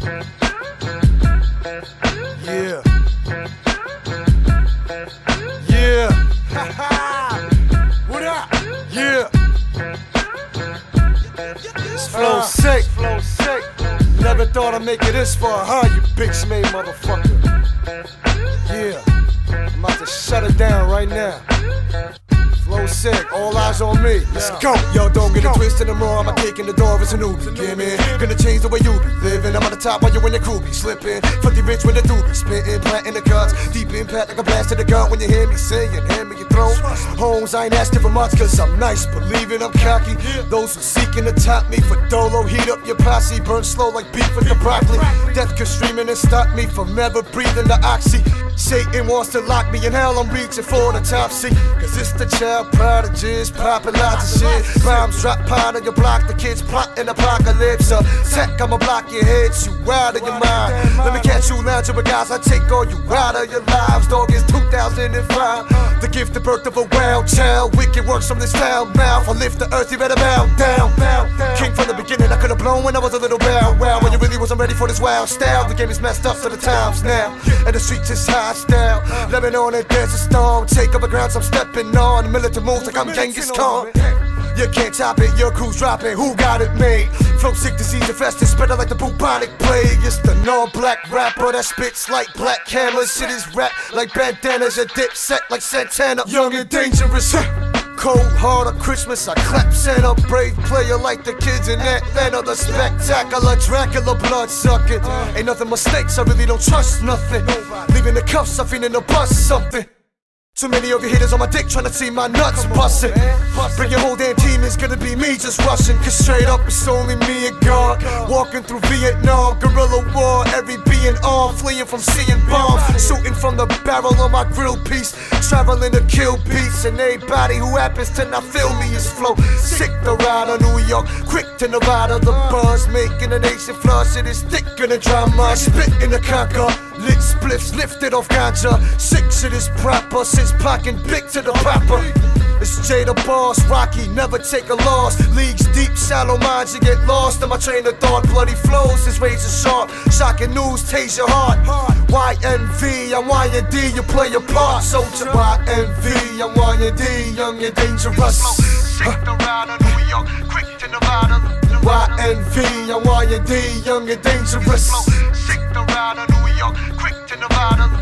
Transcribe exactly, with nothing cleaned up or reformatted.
Yeah. Yeah. What up? Yeah. It's flow sick. Flow sick. Never thought I'd make it this far, huh, you bitch made motherfucker. Yeah. I'm about to shut it down right now. Flow sick, all eyes on me. Let's go. Yo, don't get it twisted and wrong. I'm kicking the door as a newbie. Give me, gonna change the way you be living. I'm on the top while you in the crew be slipping. Filthy rich with the doobie, spitting, planting the guts. Deep impact like a blast to the gut when you hear me singing. Hand me your throat. Homes, I ain't asking for much, cause I'm nice. Believe it, I'm cocky. Those who seeking to top me for dolo, heat up your posse. Burn slow like beef with the broccoli. Death could streaming and stop me from ever breathing the oxy. Satan wants to lock me in hell, I'm reaching for the top seat. Cause it's the child prodigies, poppin' lots of shit. Bombs drop pot on your block, the kids plotting apocalypse. Uh, tech, I'ma block your heads, you out of your mind. Let me catch you lounging with guys, I take all you out of your lives. Dog, it's two thousand five, the gift, the birth of a wild child. Wicked works from this foul mouth, I lift the earth, you better bow down. King from the beginning, I could've blown when I was a little bow wow. When you really wasn't ready for this wild style. The game is messed up for the times now, and the streets is high style. Living on it, there's a storm. Take over grounds I'm stepping on. The militant moves like I'm Genghis Khan. You can't top it, your crew's dropping. Who got it made? Flow sick, disease infested, spread out like the bubonic plague. It's the non-black rapper that spits like black hammers. Shit is rap like bandanas, a dip set like Santana. Young and dangerous. Cold heart of Christmas, I clap Santa. Brave player like the kids in Atlanta. The spectacular Dracula blood sucking. Ain't nothing mistakes, I really don't trust nothing. Leaving the cuffs, I feel in the bus something. Too many of you haters on my dick trying to see my nuts bustin'. Bring your whole damn team, it's gonna be me just rushing. Cause straight up it's only me and God. Walking through Vietnam, guerrilla war. Every being armed, fleeing from seeing bombs. Shooting from the barrel of my grill piece. Traveling to kill beats. And everybody who happens to not feel me is flow sick to ride on New York, quick to Nevada. The buzz making the nation flush. It is thick in the drama. Spit in the conquer. Lit spliffs lifted off ganja. Sick shit is proper. Since pocking big to the popper. It's Jada Boss, Rocky, never take a loss. Leagues deep, shallow minds, you get lost. In my train of thought, bloody flows is razor sharp. Shocking news, tase your heart. Y N V, I'm Y N D, you play your part. Soldier Y N V, I'm Y N D, young and dangerous. Sick to ride on New York, quick to Nevada. Y N V, I'm Y N D, young and dangerous. Sick to ride on New York, quick to Nevada.